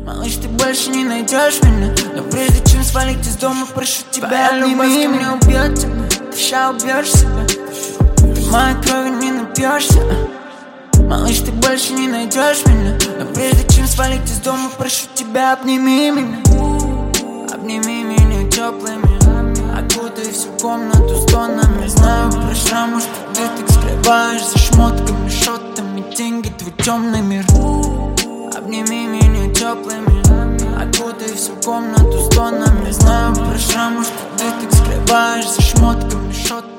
Малыш, ты больше не найдешь меня. Но прежде чем свалить из дома, прошу тебя, обними меня. Убьет тебя, ты ща убьешь себя. Моей крови не напьешься. Малыш, ты больше не найдешь меня. Но прежде чем свалить из дома, прошу тебя, обними меня. Обними меня теплыми, окутай всю комнату стонами. Знаю про шрамы, что ты так скрываешь за шмотками, шотами, деньги, твой темный мир. Обними меня теплыми, окутай всю комнату стонами. Знаю про шрамы, что ты так скрываешь за шмотками, шотами.